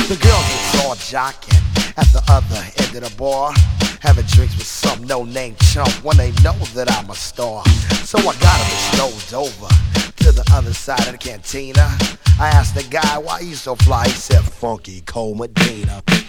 The girls was all jocking at the other end of the bar, having drinks with some no-name chump when they know that I'm a star. So I got him and strolled over to the other side of the cantina. I asked the guy why you so fly. He said Funky Cole Medina.